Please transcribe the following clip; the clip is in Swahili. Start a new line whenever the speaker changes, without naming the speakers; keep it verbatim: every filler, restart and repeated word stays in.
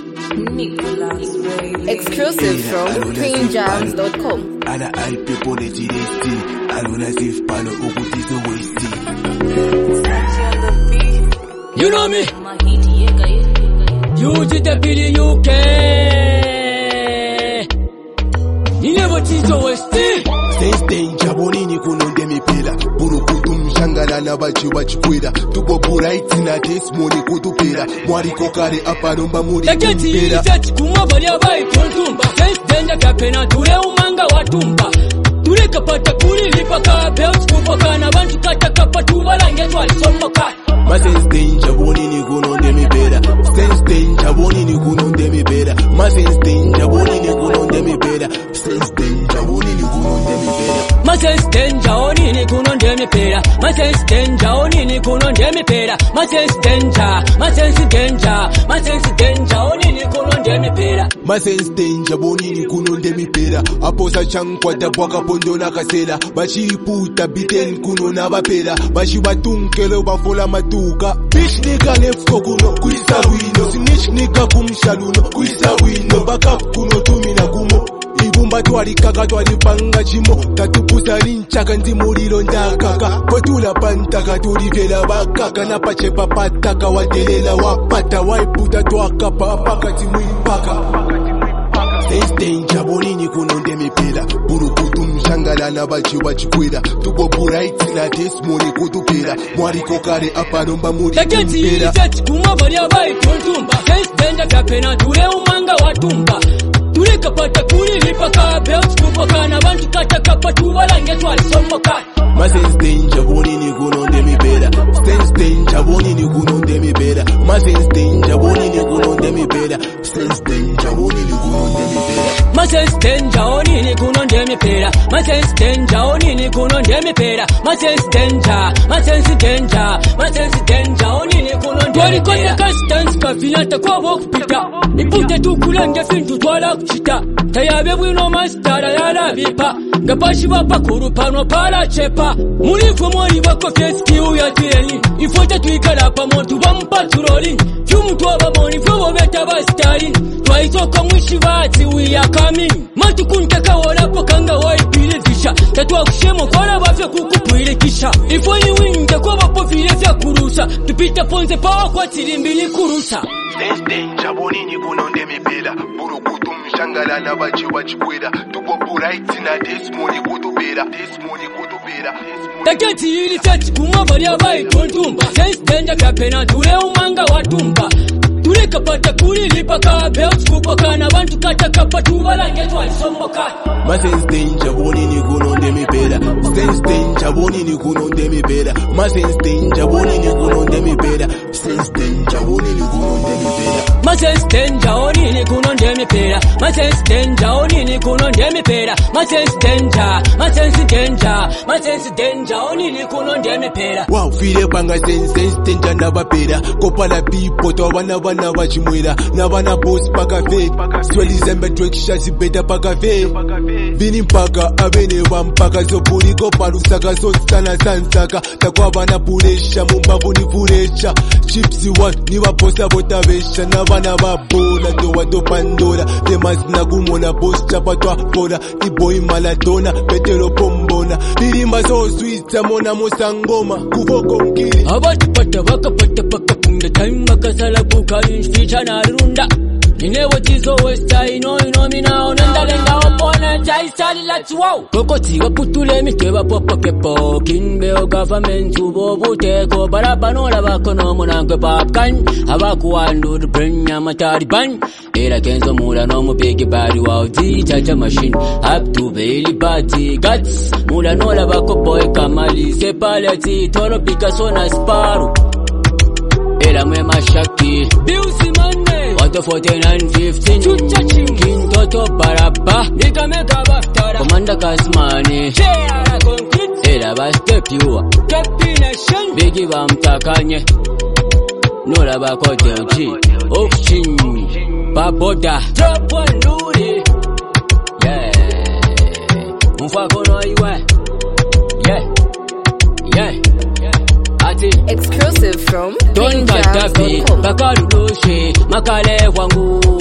Exclusive from queen jams dot com.
Ana I people the G D C. I don't as if pano ukuti so wasty.
You know me. You did the billy U K. You never teach so wasty.
Since danger bonini kuno demi pela. Buru kutum shangala na bachi bachi kweda. Tubo buraiti na this money kutu pela. Mwari kokare aparumba muri kutu pela.
Taketi ilisati kumava liya bai tontumba. Since danger kapena tule umanga watumba. Tule kapata kuli lipaka. Belts kupaka na bantu kata kapatu walange twali somoka.
Ma sense danger bonini kuno demi pela. Sense danger bonini kuno demi pela. Ma sense danger bonini kuno demi pela. Sense danger bonini kuno demi pela.
Ma sense danger onini kuno demi pela. Ma sense danger onini kuno demi pela. Ma sense danger, ma sense danger, ma sense danger onini kuno demi pela.
Ma sense danger bonini kuno demi pela. Aposa chankwa da bwaka pondo na kasela. Bachi puta biten kuno na bapela. Bachi batunkelo bafola matuka. Bitch nigga lefko kuno kuisa wino. Snitch nigga kumshaluno kuisa wino. Baka kuno tumina kumo. Ibumba twali kaka twali panga chimo. Tatupusa ninchaka nzi muliro ndakaka. Kwetula pantaka tulivela bakaka. Napachepa pataka wadelela wapata. Waiputa twakapa apaka timwipaka. Sense danger bonini kuno demi pela. Buru kutum shangala na bachi bachi kweda. Tubo buraiti na this money kutu pela. Mwari kokare aparumba muri kutu pela.
Taketi ilisati kumava liya bai tontumba. Sense danger kapena tule umanga watumba. Tule kapata kuli lipaka. Belts kupaka na bantu kata kapatu walange twali somoka.
Ma sense danger bonini kuno demi pela. Sense danger bonini kuno demi pela. Ma sense danger bonini kuno demi pela. Sense danger bonini kuno demi pela.
Ma sense danger onini kuno demi pela. Ma sense danger onini kuno demi pela. Ma sense danger, ma sense danger, ma sense danger onini kuno demi pela. Twali kote kastans kafinata kwa wakupita. Ipute tukulenge fintu twala kuchita. Tayabe bwino mastara yala vipa. Gabashi bapa kurupano pala chepa. Mulifu mwari wako feski uya tireni. Ifote tuikala pa montu wampa turoli. Fiumu tuwa moni fiumu beta bastari. Twaitoka mwishi vati we are coming. Matu kuntaka wala pakanga waipile visha. Tatua kushemo kwa la wafya kukupuile kisha. Ifoni winja kwa wapo vile vya kurusa. Tupita ponze pawa kwa tirimbili kurusa.
Sense danger bonini kuno demi pela. Buru kutum shangala na bachi bachi kweda. Tubo buraiti na this money kutu pela. This money kutu pela.
Taketi ilisati kumava liya bai tontumba. Sense danger kapena tule umanga watumba. Tule kapata kuli lipaka. Belts kupaka na bantu kata kapatu walange twali somoka.
Ma sense danger bonini kuno demi pela. Sense danger bonini kuno demi pela. Ma sense danger bonini kuno demi pela. Sense danger bonini kuno demi pela.
Ma sense danger onini kuno demi pela. Ma sense danger onini kuno demi pela. Ma sense danger, ma sense danger, ma sense danger onini kuno demi pela.
Wow, file panga sense sense danger na bapela. Kopala people to wana wana wachimwela. Na wana boss paka fe. Sweli zembe twekisha zibeta paka fe. Bini mpaka abene wampaka. Zopuri kopalu saka sosana sansaka. Takwa wana pulesha mumbavu ni pulesha. Chipsi wat ni waposa botavesha. Na wana wabola do wato pandora. Temas na kumona boss chapa twa foda. Iboi maladona petero pombona. Bilimba so sweet samona musangoma. Kuvoko mkili
Abati pata waka pata paka kunda. Time makasala buka inficha na runda. Ninewo tizo westa ino ino mina onenda lenga opona jai sali lati wow. Koko tiga putule miteba popo kepo. Kinbe o government ubo buteko. Barabano la bako no monangwe papkan. Hawaku wandu the brain ya matariban. Era kenzo mula no mu big body wow. Di chacha machine up to belly body guts. Mula no la bako boy kamali. Sepaleti toro Picasso na Sparrow. Era mwe mashaki Biusi mane Wato forty-nine fifteen Chucha chinkin Toto baraba Nika meka baktara Komanda kasmani Shea concrete Era ba step you Kepi nation Bigi ba mtakanye Nola ba kote uchi Okshin Baboda Drop one luri Yeah Mufako no iwe Yeah Yeah
Exclusive from
Don
queen jams dot com.
Katapi, Bakaludoshe, Makale Wangu.